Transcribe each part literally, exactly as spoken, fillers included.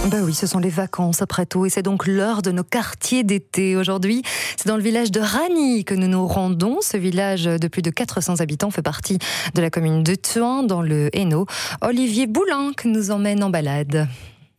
Bah oui, ce sont les vacances après tout et c'est donc l'heure de nos quartiers d'été. Aujourd'hui, c'est dans le village de Ragny que nous nous rendons. Ce village de plus de quatre cents habitants fait partie de la commune de Thuin dans le Hainaut. Olivier Boulenc nous emmène en balade.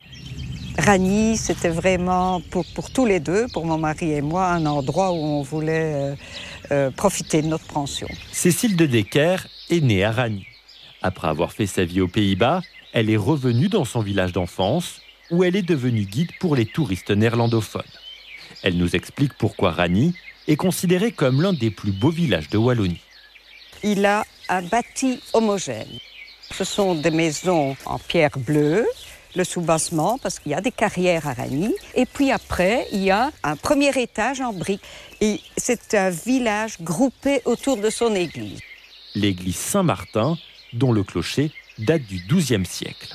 Ragny, c'était vraiment pour, pour tous les deux, pour mon mari et moi, un endroit où on voulait euh, euh, profiter de notre pension. Cécile de Decker est née à Ragny. Après avoir fait sa vie aux Pays-Bas, elle est revenue dans son village d'enfance où elle est devenue guide pour les touristes néerlandophones. Elle nous explique pourquoi Ragny est considéré comme l'un des plus beaux villages de Wallonie. Il a un bâti homogène. Ce sont des maisons en pierre bleue, le soubassement, parce qu'il y a des carrières à Ragny. Et puis après, il y a un premier étage en briques. Et c'est un village groupé autour de son église. L'église Saint-Martin, dont le clocher date du douzième siècle.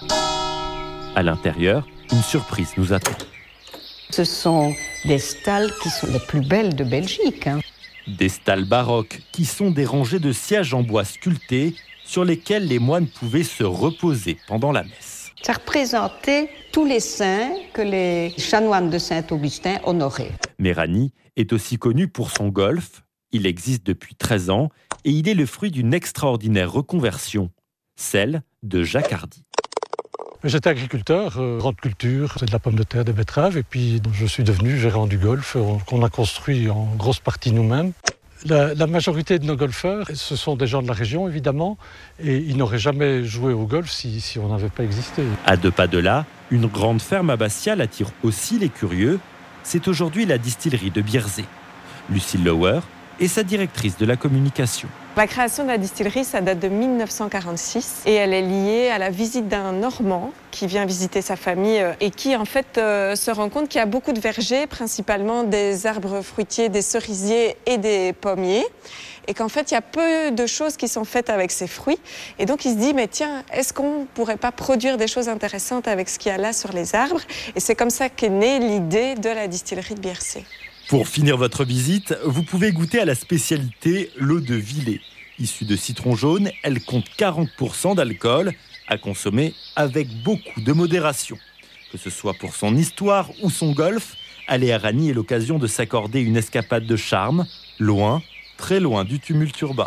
À l'intérieur, une surprise nous attend. Ce sont des stalles qui sont les plus belles de Belgique. Hein. Des stalles baroques qui sont des rangées de sièges en bois sculptés sur lesquels les moines pouvaient se reposer pendant la messe. Ça représentait tous les saints que les chanoines de Saint-Augustin honoraient. Mais Ragny est aussi connu pour son golf. Il existe depuis treize ans et il est le fruit d'une extraordinaire reconversion, celle de Jacques Hardy. J'étais agriculteur, euh, grande culture, c'est de la pomme de terre, des betteraves, et puis je suis devenu gérant du golf, euh, qu'on a construit en grosse partie nous-mêmes. La, la majorité de nos golfeurs, ce sont des gens de la région, évidemment, et ils n'auraient jamais joué au golf si, si on n'avait pas existé. À deux pas de là, une grande ferme abbatiale attire aussi les curieux. C'est aujourd'hui la distillerie de Bierzet. Lucille Lauer est sa directrice de la communication. La création de la distillerie, ça date de mille neuf cent quarante-six et elle est liée à la visite d'un Normand qui vient visiter sa famille et qui en fait euh, se rend compte qu'il y a beaucoup de vergers, principalement des arbres fruitiers, des cerisiers et des pommiers. Et qu'en fait, il y a peu de choses qui sont faites avec ces fruits. Et donc, il se dit, mais tiens, est-ce qu'on ne pourrait pas produire des choses intéressantes avec ce qu'il y a là sur les arbres? Et c'est comme ça qu'est née l'idée de la distillerie de Bierzet. Pour finir votre visite, vous pouvez goûter à la spécialité l'eau de Villers. Issue de citron jaune, elle compte quarante pour cent d'alcool, à consommer avec beaucoup de modération. Que ce soit pour son histoire ou son golf, aller à Ragny est l'occasion de s'accorder une escapade de charme, loin, très loin du tumulte urbain.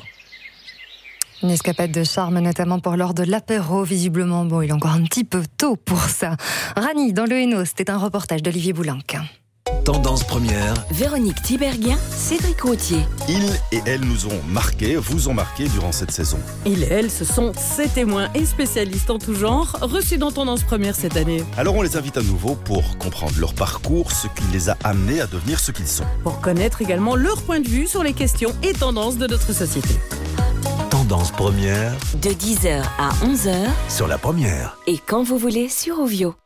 Une escapade de charme, notamment pour l'heure de l'apéro, visiblement. Bon, il est encore un petit peu tôt pour ça. Ragny, dans le Hainaut, c'était un reportage d'Olivier Boulenc. Tendance première. Véronique Tiberghien, Cédric Routier. Ils et elles nous ont marqués, vous ont marqué durant cette saison. Ils et elles, ce sont ces témoins et spécialistes en tout genre, reçus dans Tendance première cette année. Alors on les invite à nouveau pour comprendre leur parcours, ce qui les a amenés à devenir ce qu'ils sont. Pour connaître également leur point de vue sur les questions et tendances de notre société. Tendance première. De dix heures à onze heures. Sur la première. Et quand vous voulez sur Ovio.